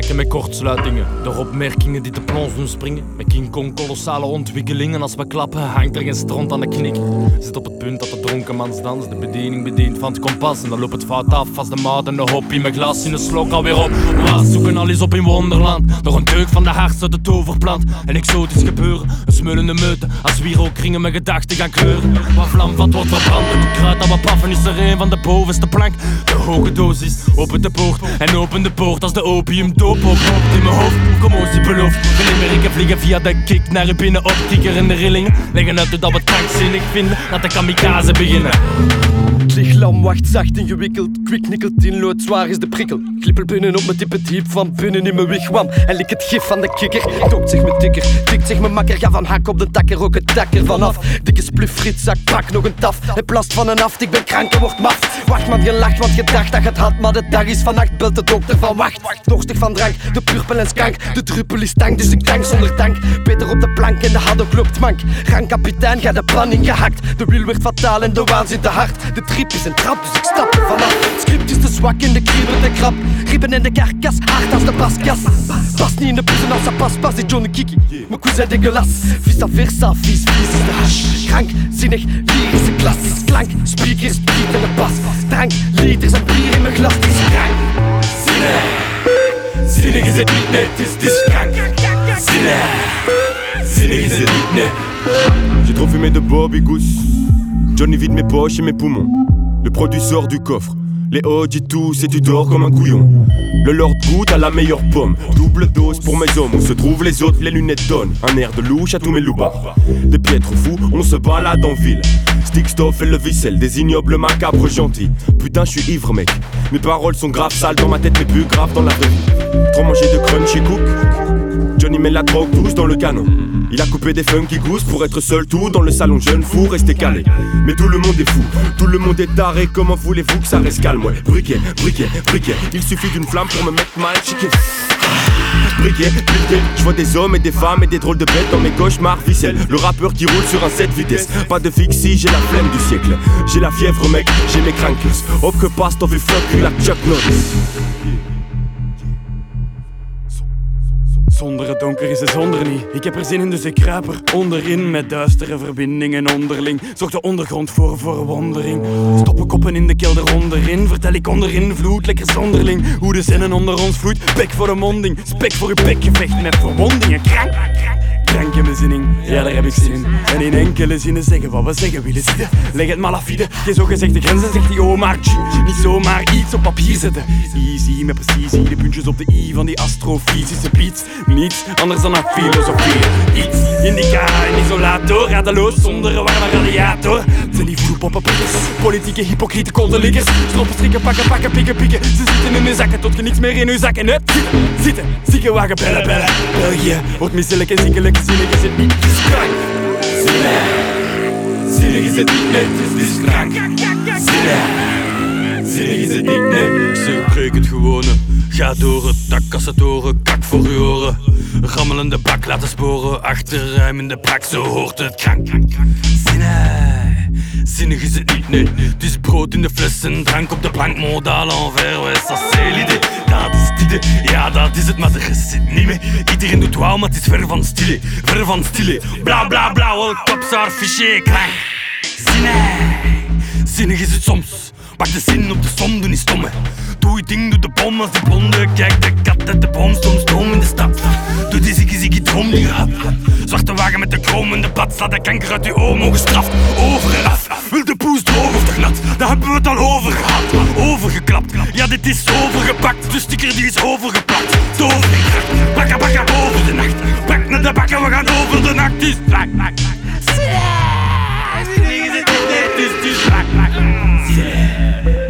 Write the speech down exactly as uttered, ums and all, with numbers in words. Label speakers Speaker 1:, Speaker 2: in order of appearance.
Speaker 1: maken met kortsluitingen. Door opmerkingen die de plons doen springen. Met King Kong kolossale ontwikkelingen. Als we klappen hangt er geen stront aan de knik. Zit op het punt dat de dronkenmans dans. De bediening bedient van het kompas. En dan loopt het fout af als de maat en de hop in mijn glas in een slok alweer op. We zoeken al eens op in wonderland. Door een deuk van de hart uit het toverplant. En exotisch gebeuren, een smullende meute. Als wierookringen mijn gedachten gaan kleuren. Wat vlam vat wordt verbrand. En het kruid dat we paffen is er een van de bovenste plank. De hoge dosis, open de poort. En open de poort als de opiumdoop oploopt in mijn hoofd. Commotie belooft. Glimmeriken vliegen via de kick naar u binnen op. Kikkerende rillingen leggen uit dat we het krankzinnig vinden. Laat de kamikaze beginnen.
Speaker 2: Het lichaam wacht zacht ingewikkeld. Kwik nikkelt in lood, zwaar is de prikkel. Glippel binnen op mijn diep diep van binnen in mijn wigwam. En lik het gif van de kikker. Tokt zich mijn tikker, tikt zich mijn makker. Ga van hak op de takker, ook het dak er vanaf. Dikke spliff, fritzak, pak nog een taf. Hij plast van een aft, ik ben krank en word maf. Wacht man, je lacht, want je dacht dat je het had. Maar de dag is vannacht, belt de dokter van wacht. Dorstig van drank, de purpel en skank. De druppel is tank, dus ik tank zonder tank. Peter op de plank en de haddock loopt mank. Rangkapitein, ga de pan ingehakt. De wiel werd fataal en de waanzin te hard. De trip is een trap, dus ik stap er vanaf. Het script is te zwak en de kriebel te krap. Ribben en de karkas, hard als de baskas. Past niet in de bussen als dat pas, pas die Johnny Kiki. Mijn cousin de gelas, vista versa, vies, vies is de hash. Krank, zinnig, lyrische klas. Klank, speakers, beat en de bas. Drank, liters en bier in mijn glas. Het is krank, zinnig. Zinnig is het niet, nee, het is, het is krank. Zinnig, zinnig is het niet, nee.
Speaker 3: J'ai trop fumé de Bobby Goose. Johnny vide mes poches et mes poumons. Le produit sort du coffre. Les O G tous et tu dors comme un couillon. Le Lord goûte à la meilleure pomme. Double dose pour mes hommes. Où se trouvent les autres, les lunettes donnent un air de louche à tous mes loupards. Des piètres fous, on se balade en ville. Stick stuff et le vicelle, des ignobles macabres gentils. Putain, je suis ivre mec. Mes paroles sont graves sales dans ma tête, mais plus graves dans la vraie vie. Trop manger de crunchy cook. Johnny met la drogue douce dans le canon. Il a coupé des funky gousses pour être seul tout dans le salon. Jeune fou, resté calé. Mais tout le monde est fou, tout le monde est taré. Comment voulez-vous que ça reste calme? Ouais, briquet, briquet, briquet. Il suffit d'une flamme pour me mettre mal chicken. Briquet, briquet. Je vois des hommes et des femmes et des drôles de bêtes dans mes cauchemars ficelles. Le rappeur qui roule sur un sept vitesses. Pas de fixie, j'ai la flemme du siècle. J'ai la fièvre mec, j'ai mes crankers. Op gepast of ik fuck u like Chuck Norris.
Speaker 4: Zonder het donker is het zonder niet. Ik heb er zin in, dus ik kruip er onderin. Met duistere verbindingen onderling. Zorg de ondergrond voor verwondering. Stoppen koppen in de kelder onderin. Vertel ik onderin vloed, lekker zonderling. Hoe de zinnen onder ons vloeit. Bek voor de monding, spek voor uw bekgevecht met verwondingen. Krank, krank in bezinning, ja daar heb ik zin in. En in enkele zinnen zeggen wat we zeggen willen zitten. Leg het malafide, geen zogezegde grenzen, zegt die oma. Niet zomaar iets op papier zetten. Easy, met precisie, de puntjes op de i van die astrofysische beats. Niets anders dan een filosofie. Iets, indica, een isolator, radeloos zonder een warme radiator. Het zijn die voelpoppenpikkers, politieke hypocriete kontelikkers. Stroppen, strikken, pakken, pakken, pikken, pikken. Ze zitten in hun zakken tot je niets meer in hun zakken hebt. Zitten, zitten, ziekenwagen, bellen, bellen. België wordt misselijk en ziekelijk, zinnig is het niet, het is krank. Zinnig, zinnig is het niet, nee, het is krank. Zinnig, zinnig is het niet, nee.
Speaker 1: Ik zeg, breek het gewone. Ga door het dak, kassatoren, kak voor uw oren. Rammelende bak laten sporen, achterruim in de bak, zo hoort het krank. Zinnig, zinnig is het niet, nee. Het is brood in de fles en drank op de plank, modaal envers, ouais, ça c'est l'idée. Dat is het idee, ja dat is het, maar de rest zit niet mee. Iedereen doet wauw, maar het is ver van stille, ver van stille. Bla bla bla, wel kopsaar, fichier, krank. Zinnig, zinnig is het soms. Pak de zin op de som, doe niet stomme. Doe je ding, doe de bom als die blonde. Kijk de kat uit de boom, stoom, stoom in de stad. Doe die ziggy ziggy droom die gaat. Zwarte wagen met de kroom in de pad. Slaat de kanker uit je homo gestraft. Over en af, wil de poes droog of te glad. Daar hebben we het al over gehad. Overgeklapt, ja dit is overgepakt. De sticker die is overgeplakt. Toverkracht, bakka bakka over de nacht. Pak naar de bakken, we gaan over de nacht. Het is plak, plak, plak. Zinnig is het niet, het is plak, plak. Zinnig.